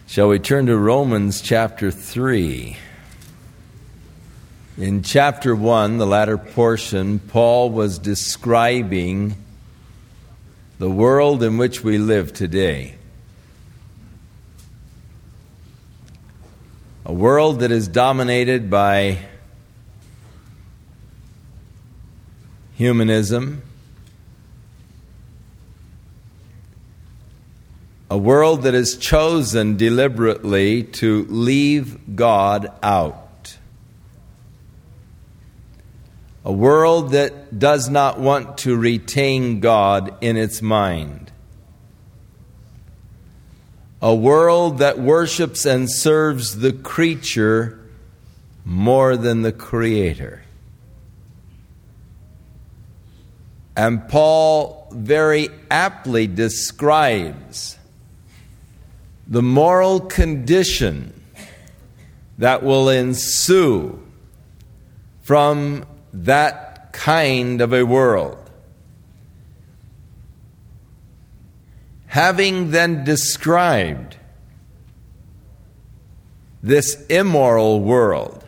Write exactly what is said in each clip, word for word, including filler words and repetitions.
Shall we turn to Romans chapter three? In chapter one, the latter portion, Paul was describing the world in which we live today. A world that is dominated by humanism, a world that has chosen deliberately to leave God out. A world that does not want to retain God in its mind. A world that worships and serves the creature more than the Creator. And Paul very aptly describes the moral condition that will ensue from that kind of a world. Having then described this immoral world,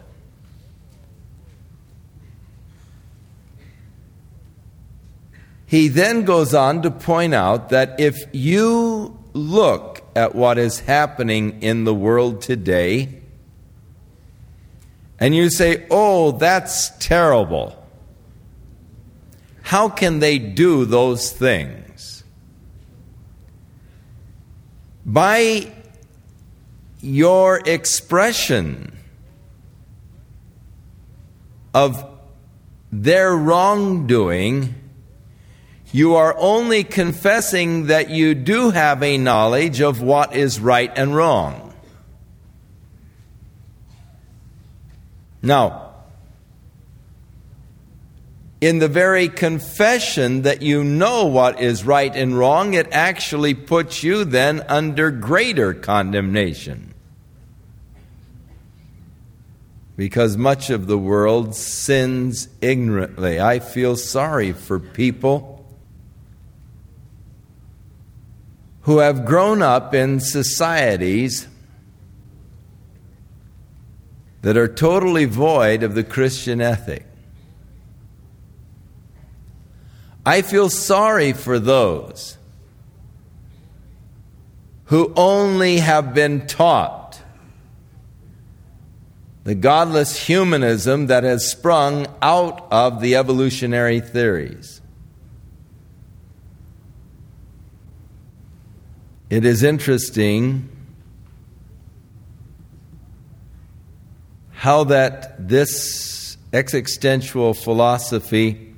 he then goes on to point out that if you look at what is happening in the world today, and you say, oh, that's terrible. How can they do those things? By your expression of their wrongdoing, you are only confessing that you do have a knowledge of what is right and wrong. Now, in the very confession that you know what is right and wrong, it actually puts you then under greater condemnation. Because much of the world sins ignorantly. I feel sorry for people who have grown up in societies that are totally void of the Christian ethic. I feel sorry for those who only have been taught the godless humanism that has sprung out of the evolutionary theories. It is interesting how that this existential philosophy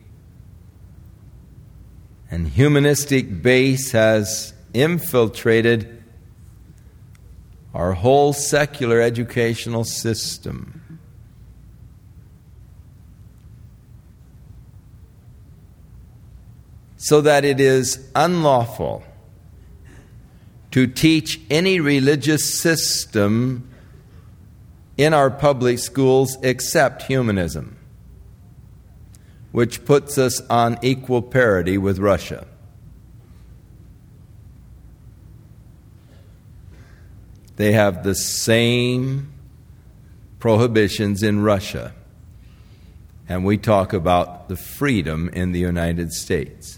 and humanistic base has infiltrated our whole secular educational system. So that it is unlawful to teach any religious system in our public schools except humanism, which puts us on equal parity with Russia. They have the same prohibitions in Russia, and we talk about the freedom in the United States.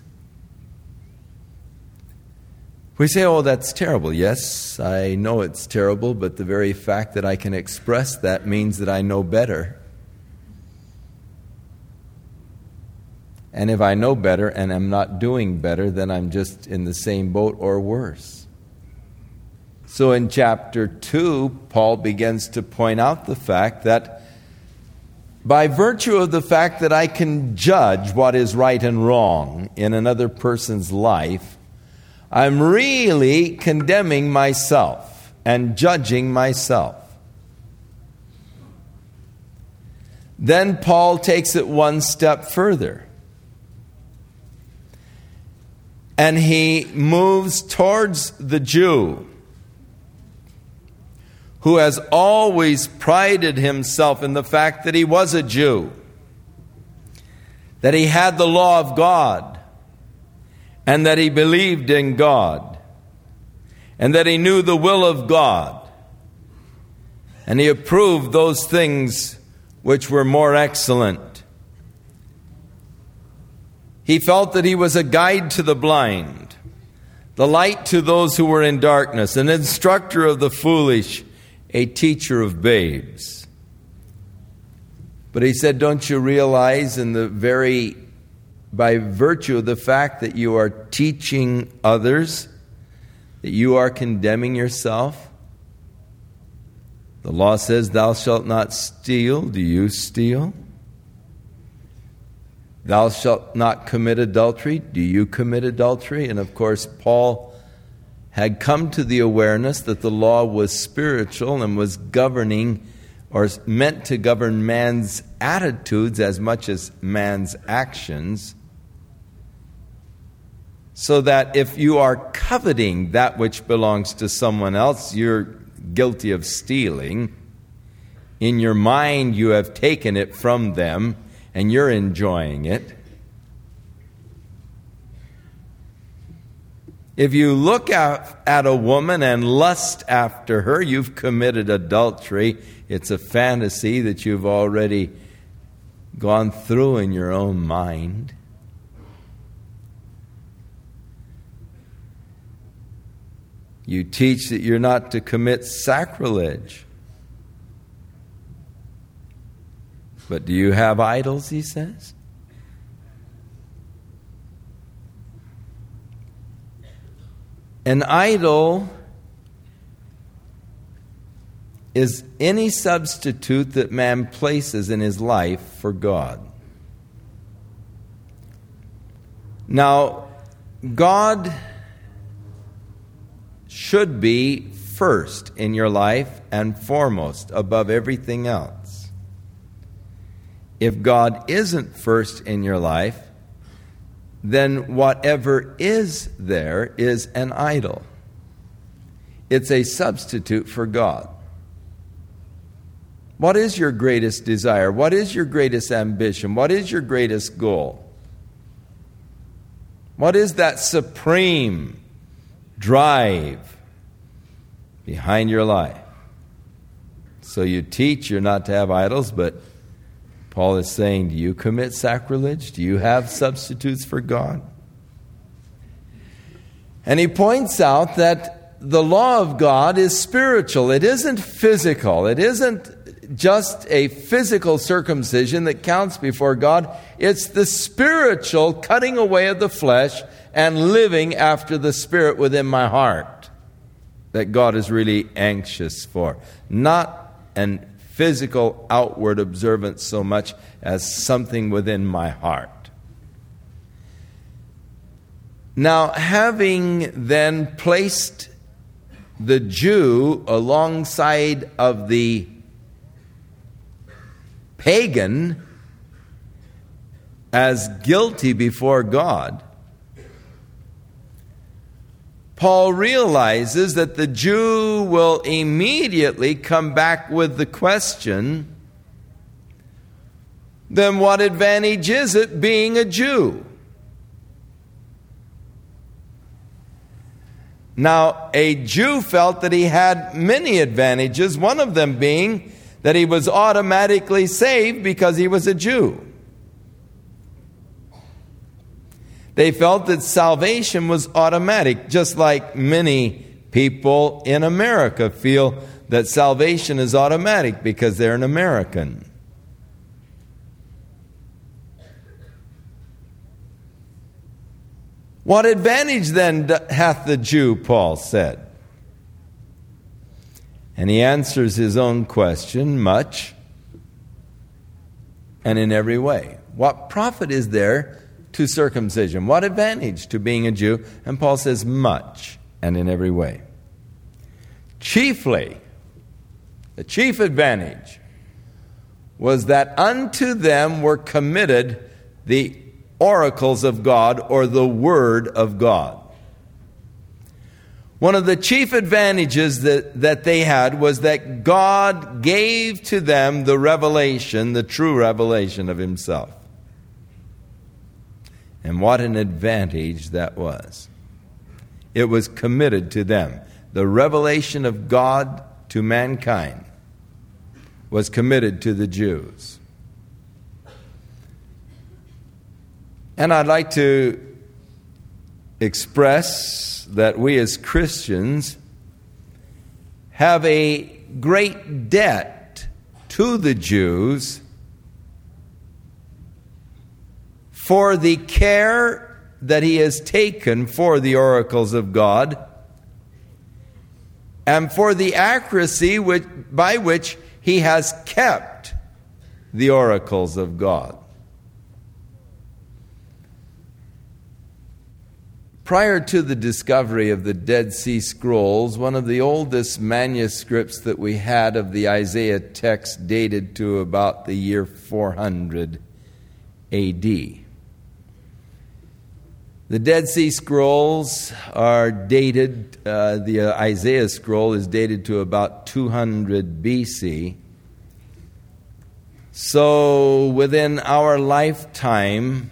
We say, oh, that's terrible. Yes, I know it's terrible, but the very fact that I can express that means that I know better. And if I know better and am not doing better, then I'm just in the same boat or worse. So in chapter two, Paul begins to point out the fact that by virtue of the fact that I can judge what is right and wrong in another person's life, I'm really condemning myself and judging myself. Then Paul takes it one step further. And he moves towards the Jew who has always prided himself in the fact that he was a Jew, that he had the law of God, and that he believed in God, and that he knew the will of God, And he approved those things which were more excellent. He felt that he was a guide to the blind, the light to those who were in darkness, an instructor of the foolish, a teacher of babes. But he said, don't you realize in the very, by virtue of the fact that you are teaching others, that you are condemning yourself? The law says, thou shalt not steal. Do you steal? Thou shalt not commit adultery. Do you commit adultery? And of course, Paul had come to the awareness that the law was spiritual and was governing, or meant to govern, man's attitudes as much as man's actions. So that if you are coveting that which belongs to someone else, you're guilty of stealing. In your mind, you have taken it from them, and you're enjoying it. If you look at, at a woman and lust after her, you've committed adultery. It's a fantasy that you've already gone through in your own mind. You teach that you're not to commit sacrilege. But do you have idols, he says? An idol is any substitute that man places in his life for God. Now, God should be first in your life and foremost above everything else. If God isn't first in your life, then whatever is there is an idol. It's a substitute for God. What is your greatest desire? What is your greatest ambition? What is your greatest goal? What is that supreme drive behind your life? So you teach you're not to have idols, but Paul is saying, do you commit sacrilege? Do you have substitutes for God? And he points out that the law of God is spiritual. It isn't physical. It isn't just a physical circumcision that counts before God. It's the spiritual cutting away of the flesh and living after the Spirit within my heart that God is really anxious for. Not an physical outward observance so much as something within my heart. Now, having then placed the Jew alongside of the pagan as guilty before God, Paul realizes that the Jew will immediately come back with the question, then what advantage is it being a Jew? Now, a Jew felt that he had many advantages, one of them being that he was automatically saved because he was a Jew. They felt that salvation was automatic, just like many people in America feel that salvation is automatic because they're an American. What advantage then hath the Jew, Paul said? And he answers his own question, much and in every way. What profit is there to circumcision? What advantage to being a Jew? And Paul says, much and in every way. Chiefly, the chief advantage was that unto them were committed the oracles of God, or the Word of God. One of the chief advantages that, that they had was that God gave to them the revelation, the true revelation of Himself. And what an advantage that was. It was committed to them. The revelation of God to mankind was committed to the Jews. And I'd like to express that we as Christians have a great debt to the Jews for the care that he has taken for the oracles of God and for the accuracy which, by which he has kept the oracles of God. Prior to the discovery of the Dead Sea Scrolls, one of the oldest manuscripts that we had of the Isaiah text dated to about the year four hundred A D. The Dead Sea Scrolls are dated, uh, the uh, Isaiah scroll is dated to about two hundred B C. So within our lifetime,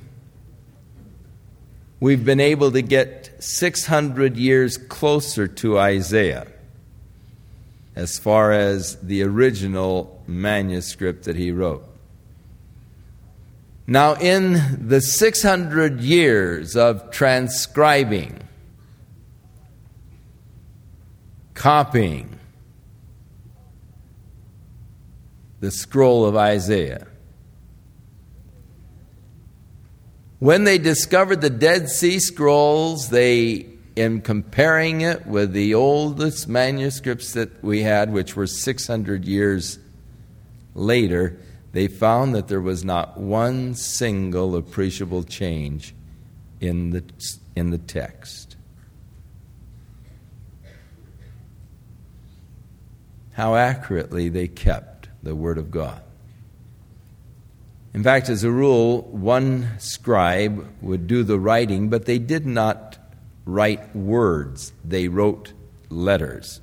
we've been able to get six hundred years closer to Isaiah as far as the original manuscript that he wrote. Now, in the six hundred years of transcribing, copying the scroll of Isaiah, when they discovered the Dead Sea Scrolls, they, in comparing it with the oldest manuscripts that we had, which were six hundred years later, they found that there was not one single appreciable change in the, in the text. How accurately they kept the Word of God. In fact, as a rule, one scribe would do the writing, but they did not write words. They wrote letters.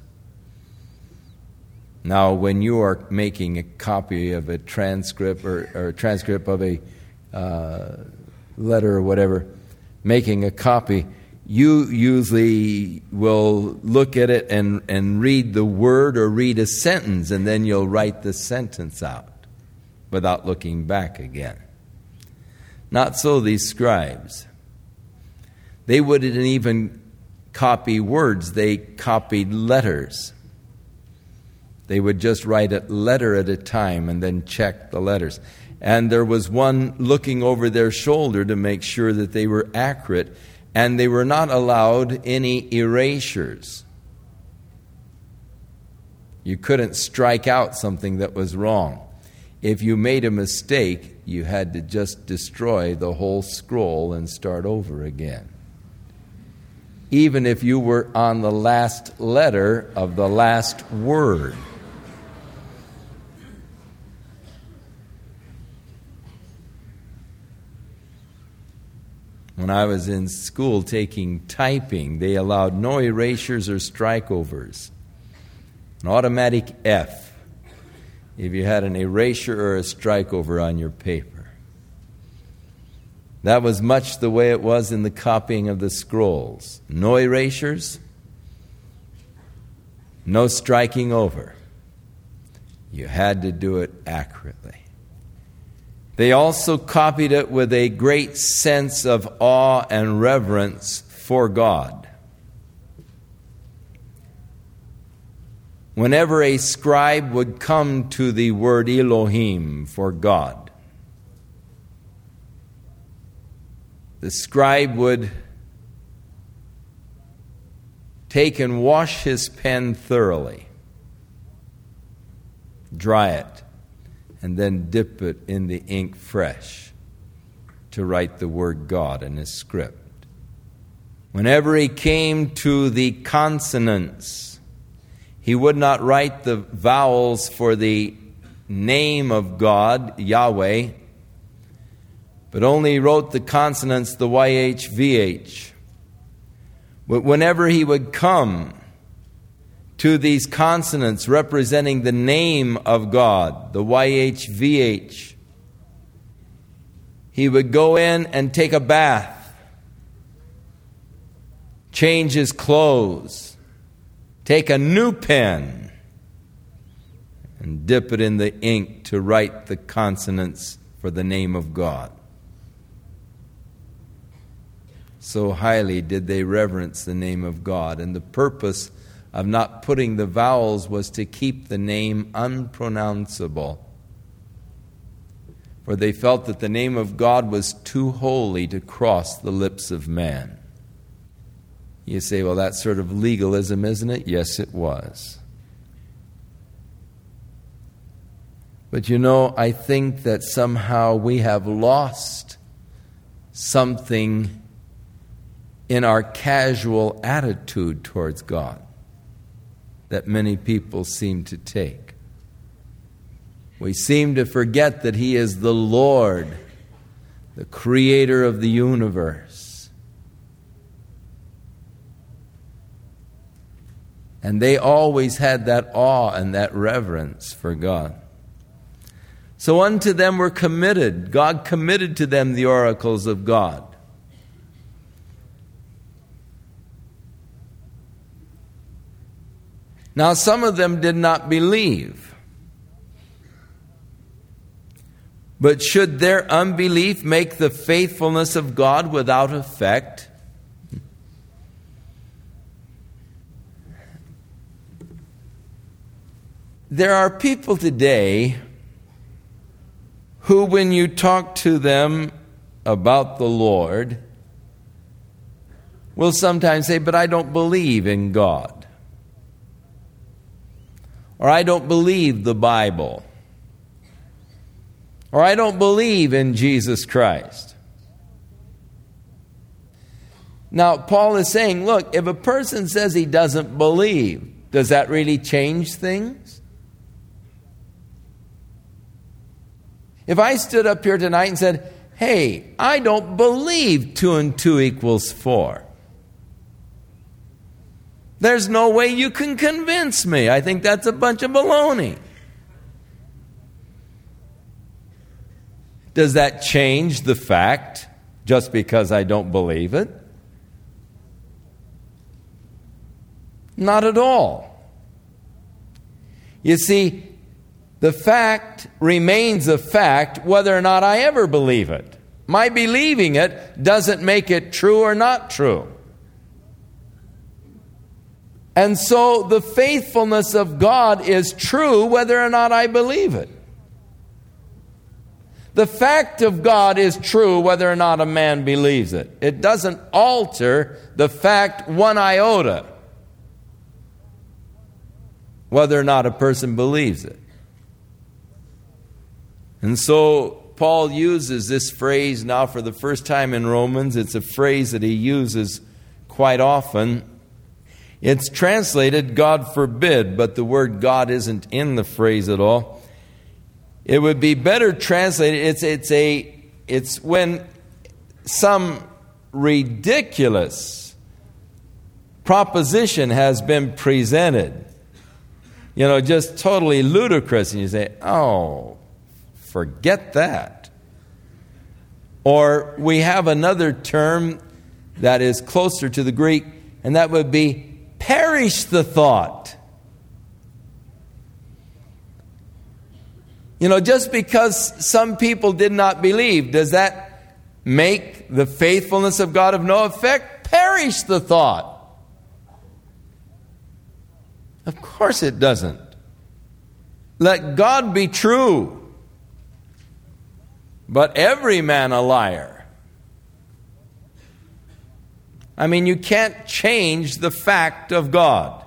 Now, when you are making a copy of a transcript or, or a transcript of a uh, letter or whatever, making a copy, you usually will look at it and, and read the word or read a sentence, and then you'll write the sentence out without looking back again. Not so these scribes. They wouldn't even copy words, they copied letters. They would just write a letter at a time and then check the letters. And there was one looking over their shoulder to make sure that they were accurate, and they were not allowed any erasures. You couldn't strike out something that was wrong. If you made a mistake, you had to just destroy the whole scroll and start over again. Even if you were on the last letter of the last word. When I was in school taking typing, they allowed no erasures or strikeovers. An automatic F if you had an erasure or a strikeover on your paper. That was much the way it was in the copying of the scrolls. No erasures, no striking over. You had to do it accurately. They also copied it with a great sense of awe and reverence for God. Whenever a scribe would come to the word Elohim for God, the scribe would take and wash his pen thoroughly, dry it, and then dip it in the ink fresh to write the word God in his script. Whenever he came to the consonants, he would not write the vowels for the name of God, Yahweh, but only wrote the consonants, the Y H V H. But whenever he would come to these consonants representing the name of God, the Y H V H, he would go in and take a bath, change his clothes, take a new pen, and dip it in the ink to write the consonants for the name of God. So highly did they reverence the name of God, and the purpose of not putting the vowels was to keep the name unpronounceable. For they felt that the name of God was too holy to cross the lips of man. You say, well, that's sort of legalism, isn't it? Yes, it was. But you know, I think that somehow we have lost something in our casual attitude towards God that many people seem to take. We seem to forget that He is the Lord, the Creator of the universe. And they always had that awe and that reverence for God. So unto them were committed. God committed to them the oracles of God. Now some of them did not believe. But should their unbelief make the faithfulness of God without effect? There are people today who, when you talk to them about the Lord, will sometimes say, but I don't believe in God. Or I don't believe the Bible. Or I don't believe in Jesus Christ. Now, Paul is saying, look, if a person says he doesn't believe, does that really change things? If I stood up here tonight and said, hey, I don't believe two and two equals four. There's no way you can convince me. I think that's a bunch of baloney. Does that change the fact just because I don't believe it? Not at all. You see, the fact remains a fact whether or not I ever believe it. My believing it doesn't make it true or not true. And so the faithfulness of God is true whether or not I believe it. The fact of God is true whether or not a man believes it. It doesn't alter the fact one iota whether or not a person believes it. And so Paul uses this phrase now for the first time in Romans. It's a phrase that he uses quite often. It's translated, God forbid, but the word God isn't in the phrase at all. It would be better translated, it's, it's, a, it's when some ridiculous proposition has been presented. You know, just totally ludicrous. And you say, oh, forget that. Or we have another term that is closer to the Greek, and that would be perish the thought. You know, just because some people did not believe, does that make the faithfulness of God of no effect? Perish the thought. Of course it doesn't. Let God be true, but every man a liar. I mean, you can't change the fact of God.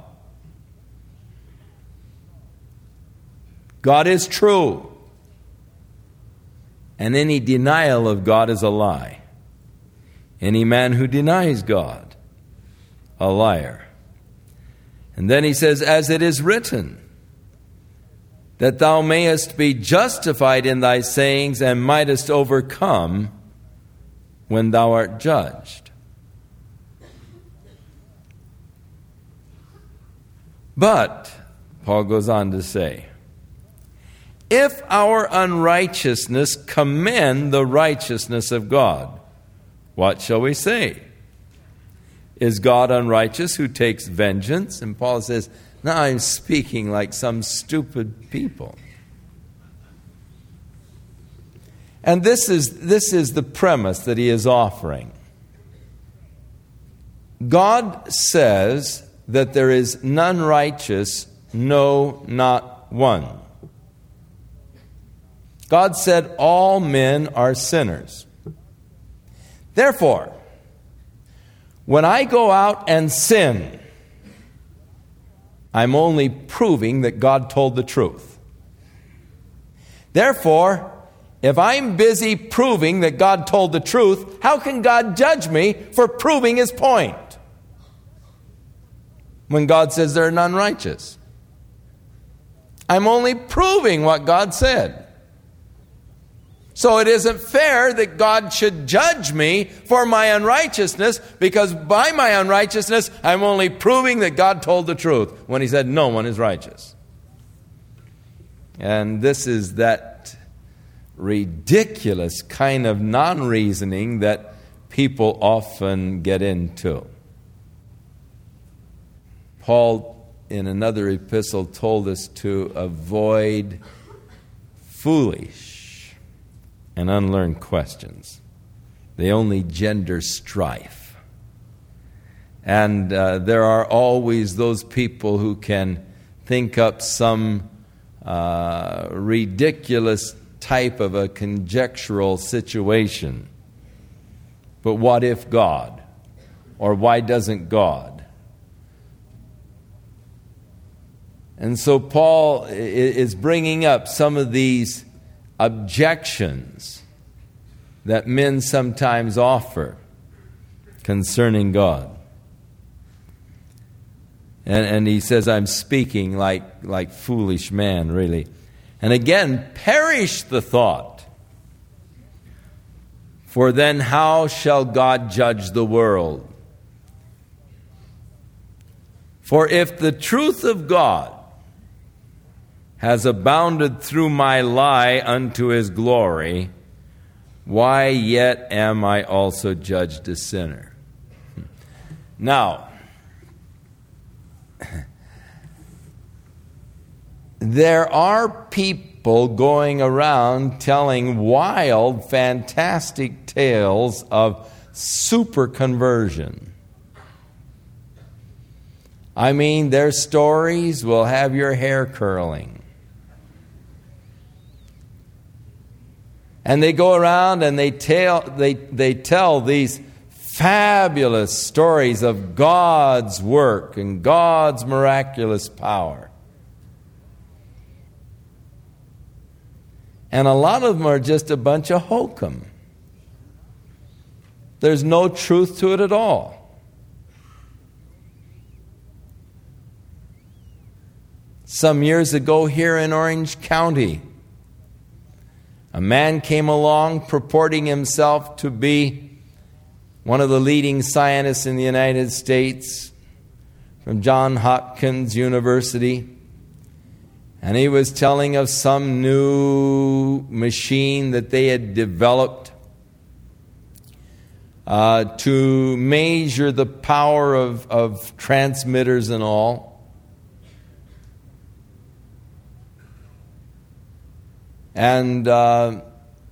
God is true. And any denial of God is a lie. Any man who denies God, a liar. And then he says, as it is written, that thou mayest be justified in thy sayings and mightest overcome when thou art judged. But, Paul goes on to say, if our unrighteousness commend the righteousness of God, what shall we say? Is God unrighteous who takes vengeance? And Paul says, Now I'm speaking like some stupid people. And this is, this is the premise that he is offering. God says that there is none righteous, no, not one. God said all men are sinners. Therefore, when I go out and sin, I'm only proving that God told the truth. Therefore, if I'm busy proving that God told the truth, how can God judge me for proving His point? When God says there are none righteous. I'm only proving what God said. So it isn't fair that God should judge me for my unrighteousness, because by my unrighteousness, I'm only proving that God told the truth when He said no one is righteous. And this is that ridiculous kind of non-reasoning that people often get into. Paul, in another epistle, told us to avoid foolish and unlearned questions. They only gender strife. And uh, there are always those people who can think up some uh, ridiculous type of a conjectural situation. But what if God? Or why doesn't God? And so Paul is bringing up some of these objections that men sometimes offer concerning God. And, and he says, I'm speaking like, like foolish man, really. And again, perish the thought. For then how shall God judge the world? For if the truth of God has abounded through my lie unto His glory, why yet am I also judged a sinner? Now, there are people going around telling wild, fantastic tales of super conversion. I mean, their stories will have your hair curling. And they go around and they tell, they, they tell these fabulous stories of God's work and God's miraculous power. And a lot of them are just a bunch of hokum. There's no truth to it at all. Some years ago here in Orange County, a man came along purporting himself to be one of the leading scientists in the United States from Johns Hopkins University. And he was telling of some new machine that they had developed uh, to measure the power of, of transmitters and all. And uh,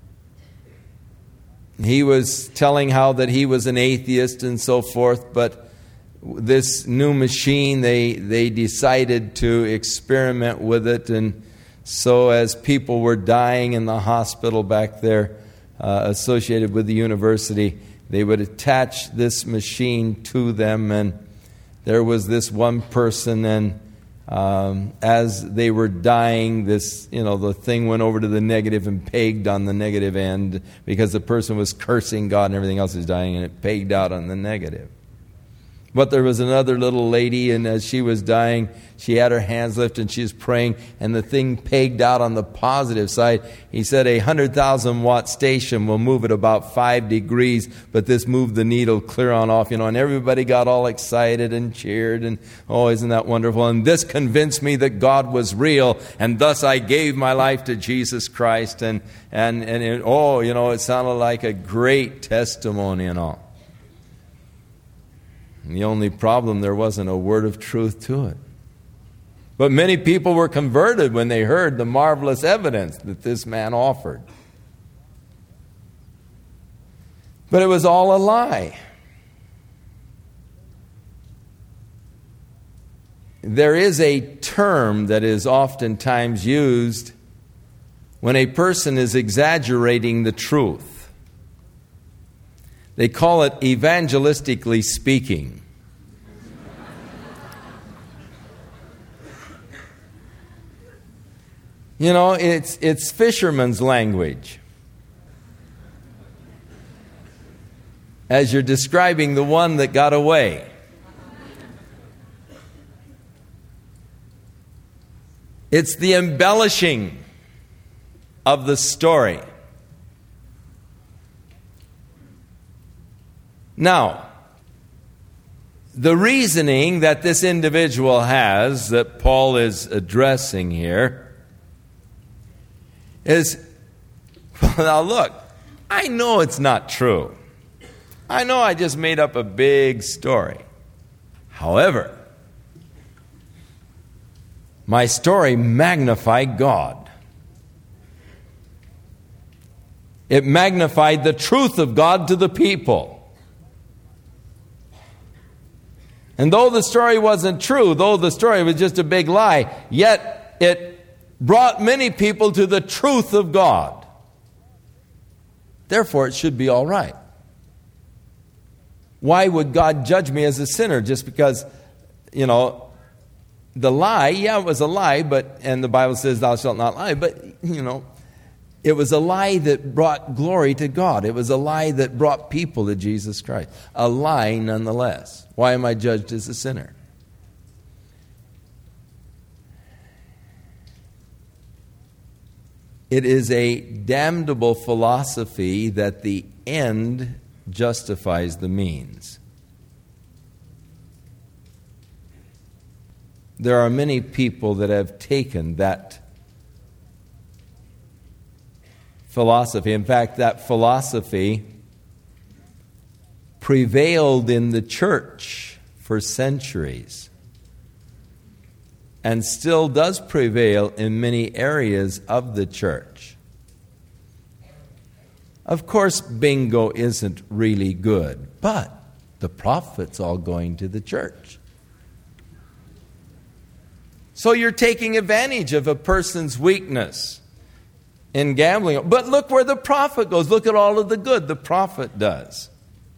he was telling how that he was an atheist and so forth, but this new machine, they they decided to experiment with it, and so as people were dying in the hospital back there uh, associated with the university, they would attach this machine to them, and there was this one person, and Um, as they were dying, this, you know, the thing went over to the negative and pegged on the negative end because the person was cursing God and everything else was dying, and it pegged out on the negative. But there was another little lady, and as she was dying, she had her hands lifted and she was praying, and the thing pegged out on the positive side. He said a one hundred thousand watt station will move at about five degrees, but this moved the needle clear on off, you know, and everybody got all excited and cheered, and oh, isn't that wonderful? And this convinced me that God was real, and thus I gave my life to Jesus Christ, and, and, and it, oh, you know, it sounded like a great testimony and all. And the only problem, there wasn't a word of truth to it. But many people were converted when they heard the marvelous evidence that this man offered. But it was all a lie. There is a term that is oftentimes used when a person is exaggerating the truth. They call it evangelistically speaking. You know, it's it's fisherman's language. As you're describing the one that got away. It's the embellishing of the story. Now, the reasoning that this individual has, that Paul is addressing here, is, well, now look, I know it's not true. I know I just made up a big story. However, my story magnified God. It magnified the truth of God to the people. And though the story wasn't true, though the story was just a big lie, yet it brought many people to the truth of God. Therefore, it should be all right. Why would God judge me as a sinner just because, you know, the lie, yeah, it was a lie, but, and the Bible says thou shalt not lie, but, you know, it was a lie that brought glory to God. It was a lie that brought people to Jesus Christ. A lie nonetheless. Why am I judged as a sinner? It is a damnable philosophy that the end justifies the means. There are many people that have taken that philosophy. In fact, that philosophy prevailed in the church for centuries and still does prevail in many areas of the church. Of course, bingo isn't really good, but the profit's all going to the church. So you're taking advantage of a person's weakness in gambling. But look where the profit goes. Look at all of the good the profit does.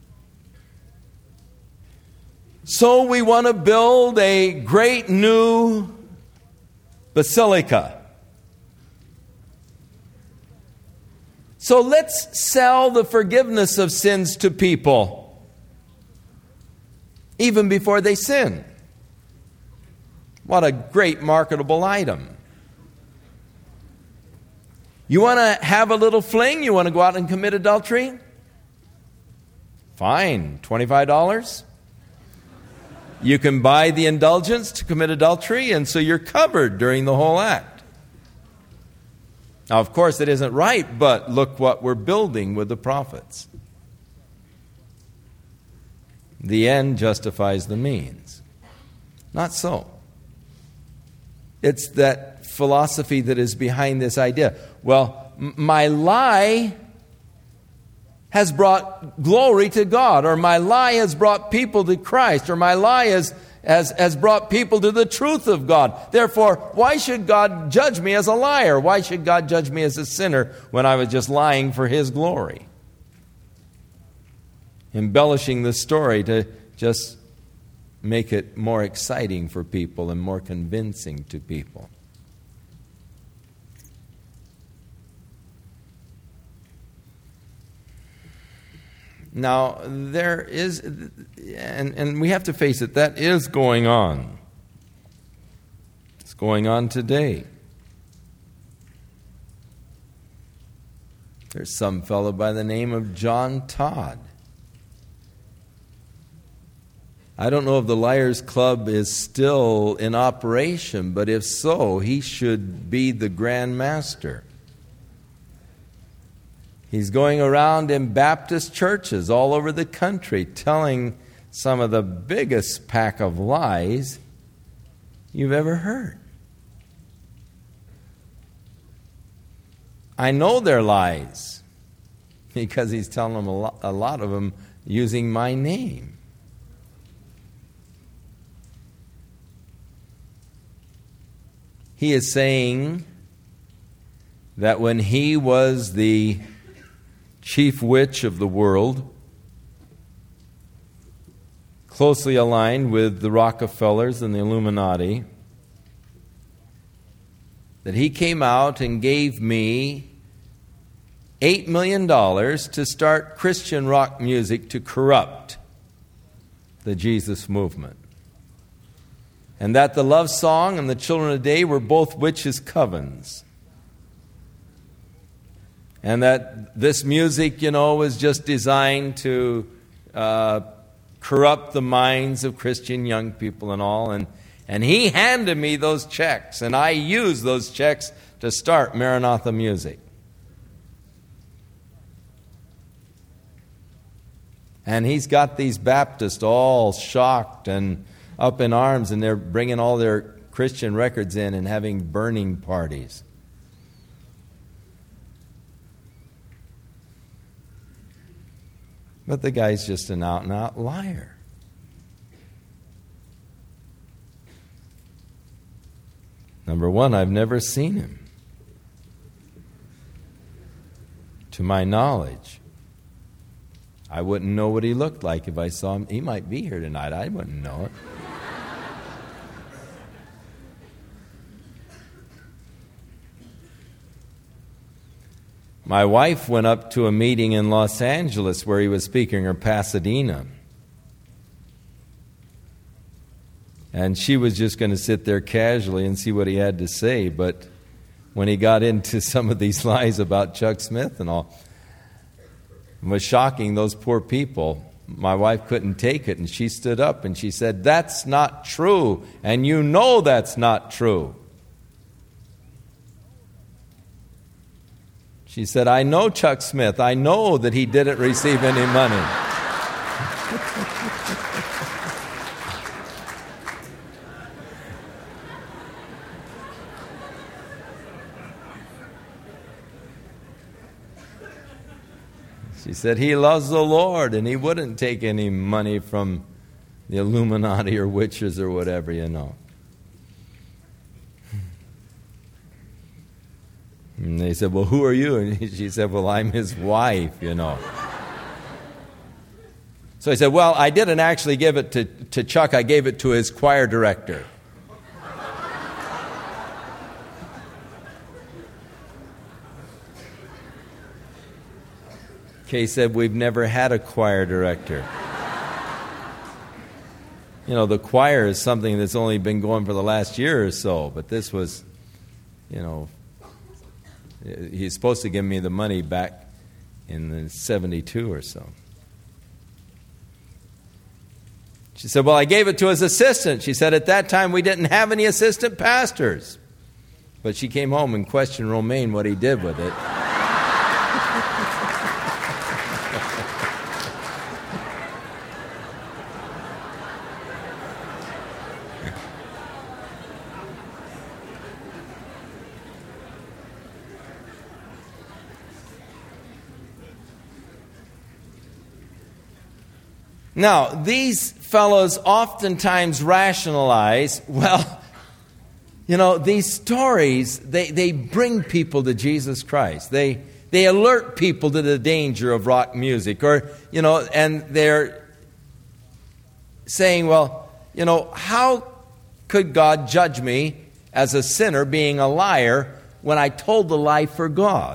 So we want to build a great new basilica. So let's sell the forgiveness of sins to people even before they sin. What a great marketable item. You want to have a little fling? You want to go out and commit adultery? Fine, twenty-five dollars. You can buy the indulgence to commit adultery, and so you're covered during the whole act. Now, of course, it isn't right, but look what we're building with the prophets. The end justifies the means. Not so. It's that philosophy that is behind this idea. Well, m- my lie has brought glory to God, or my lie has brought people to Christ, or my lie has, has, has brought people to the truth of God. Therefore, why should God judge me as a liar? Why should God judge me as a sinner when I was just lying for His glory? Embellishing the story to just make it more exciting for people and more convincing to people. Now, there is, and, and we have to face it, that is going on. It's going on today. There's some fellow by the name of John Todd. I don't know if the Liars Club is still in operation, but if so, he should be the Grand Master. He's going around in Baptist churches all over the country telling some of the biggest pack of lies you've ever heard. I know their lies because he's telling them a lot, a lot of them using my name. He is saying that when he was the chief witch of the world, closely aligned with the Rockefellers and the Illuminati, that he came out and gave me eight million dollars to start Christian rock music to corrupt the Jesus movement. And that the love song and the children of the day were both witches' covens. And that this music, you know, was just designed to uh, corrupt the minds of Christian young people and all. And, and he handed me those checks, and I used those checks to start Maranatha Music. And he's got these Baptists all shocked and up in arms, and they're bringing all their Christian records in and having burning parties. But the guy's just an out-and-out liar. Number one, I've never seen him. To my knowledge, I wouldn't know what he looked like if I saw him. He might be here tonight. I wouldn't know it. My wife went up to a meeting in Los Angeles where he was speaking, or Pasadena. And she was just going to sit there casually and see what he had to say. But when he got into some of these lies about Chuck Smith and all, it was shocking those poor people. My wife couldn't take it, and she stood up and she said, "That's not true, and you know that's not true." She said, "I know Chuck Smith. I know that he didn't receive any money." She said, "He loves the Lord, and he wouldn't take any money from the Illuminati or witches or whatever, you know." And they said, "Well, who are you?" And she said, "Well, I'm his wife, you know." So I said, "Well, I didn't actually give it to, to Chuck. I gave it to his choir director." Kay said, "We've never had a choir director." You know, the choir is something that's only been going for the last year or so, but this was, you know, he's supposed to give me the money back in the seventy-two or so. She said, "Well, I gave it to his assistant." She said, "At that time we didn't have any assistant pastors." But she came home and questioned Romaine what he did with it. Now, these fellows oftentimes rationalize, well, you know, these stories, they, they bring people to Jesus Christ. They, they alert people to the danger of rock music. Or, you know, and they're saying, well, you know, how could God judge me as a sinner being a liar when I told the lie for God?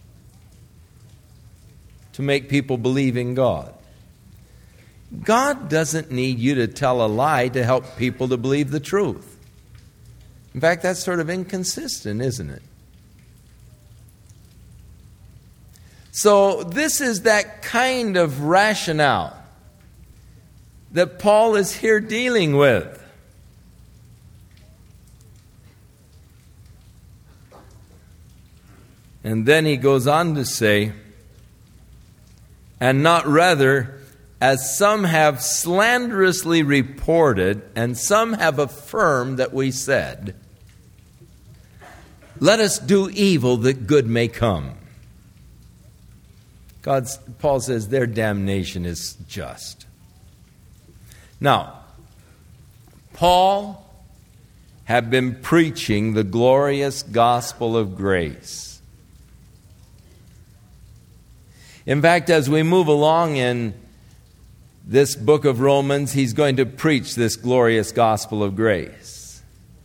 To make people believe in God. God doesn't need you to tell a lie to help people to believe the truth. In fact, that's sort of inconsistent, isn't it? So this is that kind of rationale that Paul is here dealing with. And then he goes on to say, "And not rather, as some have slanderously reported, and some have affirmed that we said, let us do evil that good may come. God's, Paul says their damnation is just. Now, Paul had been preaching the glorious gospel of grace. In fact, as we move along in this book of Romans, he's going to preach this glorious gospel of grace.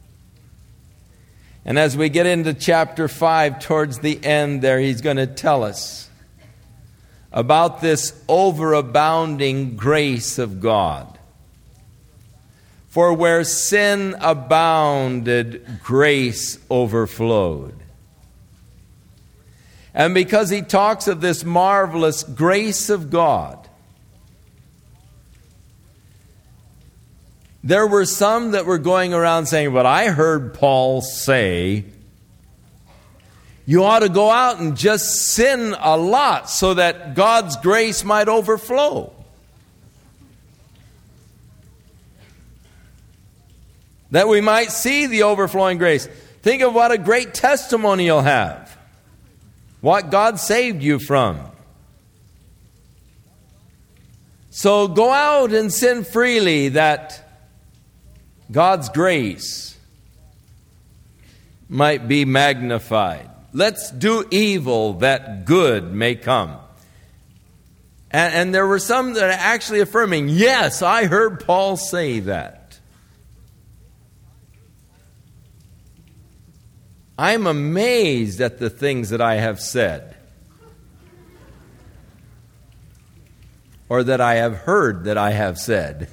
And as we get into chapter five, towards the end there, he's going to tell us about this overabounding grace of God. For where sin abounded, grace overflowed. And because he talks of this marvelous grace of God, there were some that were going around saying, but I heard Paul say, you ought to go out and just sin a lot so that God's grace might overflow. That we might see the overflowing grace. Think of what a great testimony you'll have. What God saved you from. So go out and sin freely that God's grace might be magnified. Let's do evil that good may come. And, and there were some that are actually affirming, yes, I heard Paul say that. I'm amazed at the things that I have said, or that I have heard that I have said.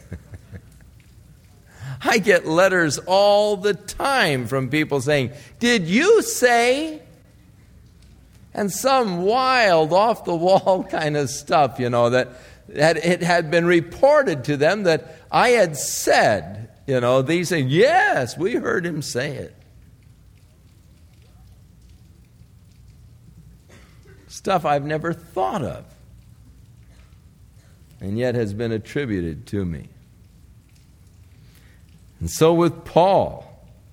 I get letters all the time from people saying, did you say? And some wild, off-the-wall kind of stuff, you know, that, that it had been reported to them that I had said. You know, these say, yes, we heard him say it. Stuff I've never thought of, and yet has been attributed to me. And so with Paul,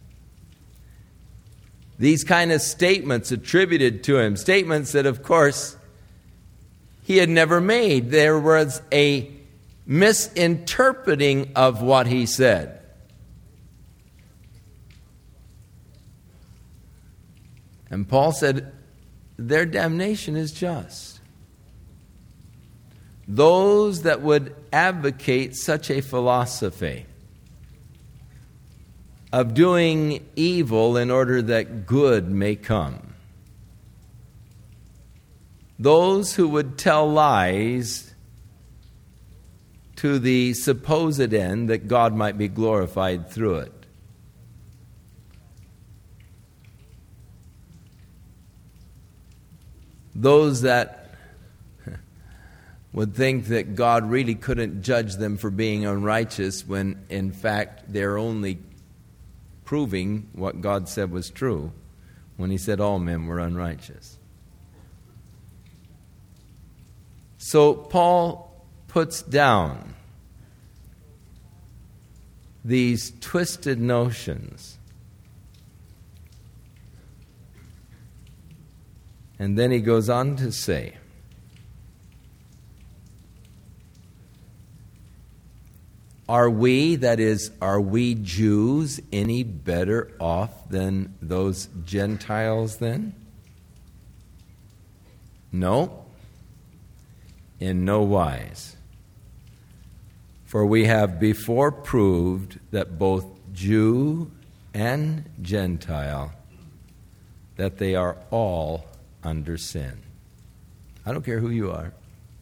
these kind of statements attributed to him, statements that, of course, he had never made. There was a misinterpreting of what he said. And Paul said, their damnation is just. Those that would advocate such a philosophy of doing evil in order that good may come. Those who would tell lies to the supposed end that God might be glorified through it. Those that would think that God really couldn't judge them for being unrighteous when in fact they're only proving what God said was true when he said all men were unrighteous. So Paul puts down these twisted notions. And then he goes on to say, are we, that is, are we Jews any better off than those Gentiles then? No, in no wise. For we have before proved that both Jew and Gentile, that they are all under sin. I don't care who you are,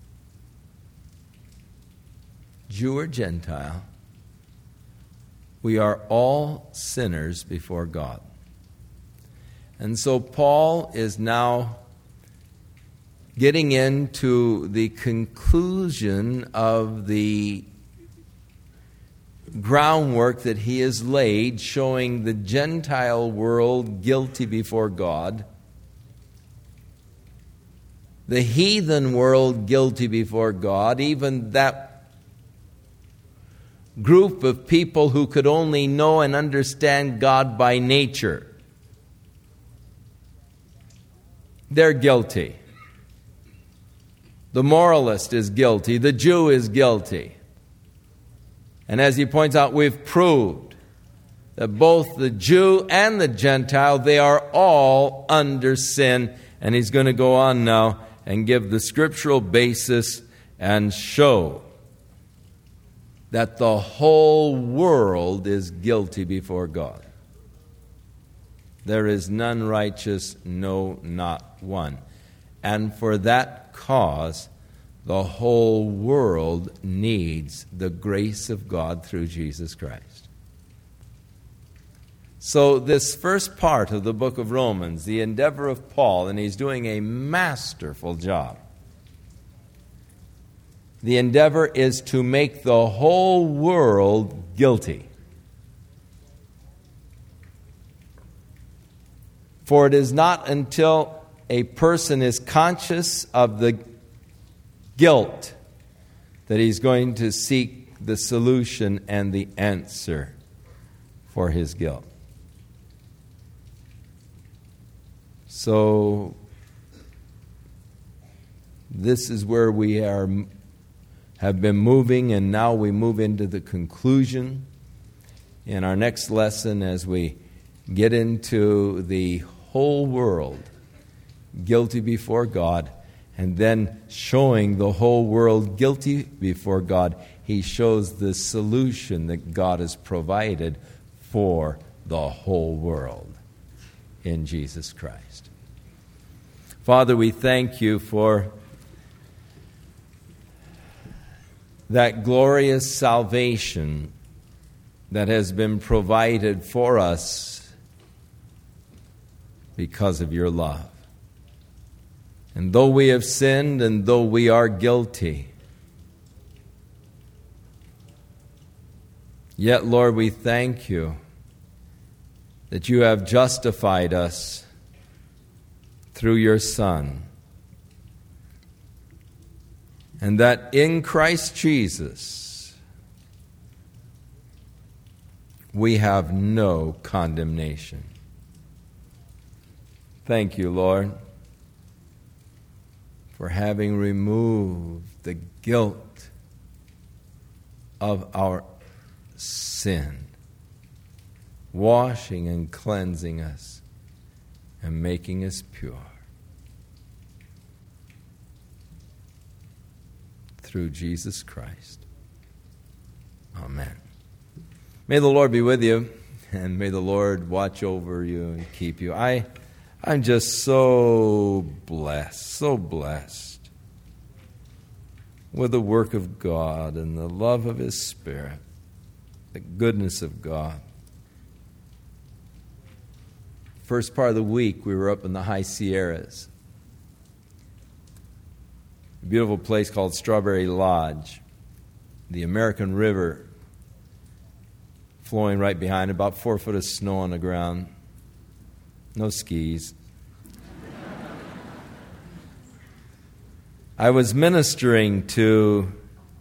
Jew or Gentile, we are all sinners before God. And so Paul is now getting into the conclusion of the groundwork that he has laid, showing the Gentile world guilty before God, the heathen world guilty before God, even that group of people who could only know and understand God by nature. they're guilty. The moralist is guilty. The Jew is guilty. And as he points out, we've proved that both the Jew and the Gentile, they are all under sin. And he's going to go on now and give the scriptural basis and show that the whole world is guilty before God. There is none righteous, no, not one. And for that cause, the whole world needs the grace of God through Jesus Christ. So this first part of the book of Romans, the endeavor of Paul, and he's doing a masterful job. The endeavor is to make the whole world guilty. For it is not until a person is conscious of the guilt that he's going to seek the solution and the answer for his guilt. So, this is where we are, have been moving, and now we move into the conclusion in our next lesson as we get into the whole world guilty before God, and then showing the whole world guilty before God, he shows the solution that God has provided for the whole world in Jesus Christ. Father, we thank you for that glorious salvation that has been provided for us because of your love. And though we have sinned and though we are guilty, yet, Lord, we thank you that you have justified us through your Son, and that in Christ Jesus we have no condemnation. Thank you, Lord, for having removed the guilt of our sin, washing and cleansing us and making us pure through Jesus Christ. Amen. May the Lord be with you, and may the Lord watch over you and keep you. I I'm just so blessed, so blessed with the work of God and the love of His Spirit, the goodness of God. First part of the week, we were up in the high Sierras. A beautiful place called Strawberry Lodge. The American River flowing right behind, about four foot of snow on the ground. No skis. I was ministering to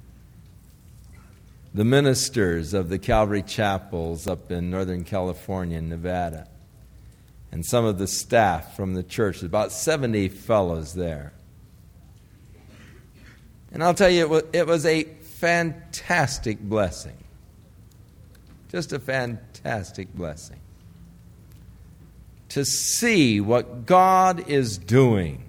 the ministers of the Calvary Chapels up in Northern California and Nevada, and some of the staff from the church, about seventy fellows there. And I'll tell you, it was, it was a fantastic blessing. Just a fantastic blessing. To see what God is doing.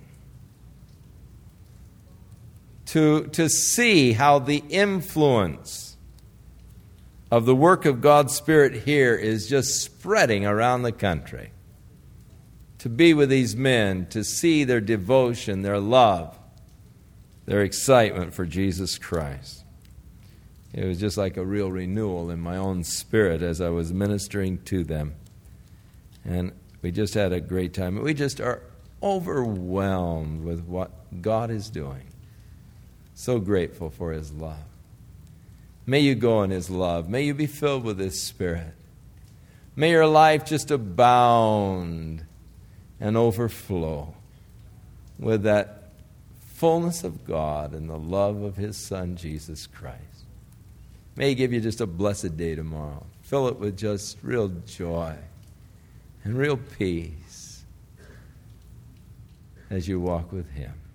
To, to see how the influence of the work of God's Spirit here is just spreading around the country. To be with these men, to see their devotion, their love, their excitement for Jesus Christ. It was just like a real renewal in my own spirit as I was ministering to them. And we just had a great time. We just are overwhelmed with what God is doing. So grateful for His love. May you go in His love. May you be filled with His Spirit. May your life just abound and overflow with that fullness of God and the love of His Son, Jesus Christ. May He give you just a blessed day tomorrow. Fill it with just real joy and real peace as you walk with Him.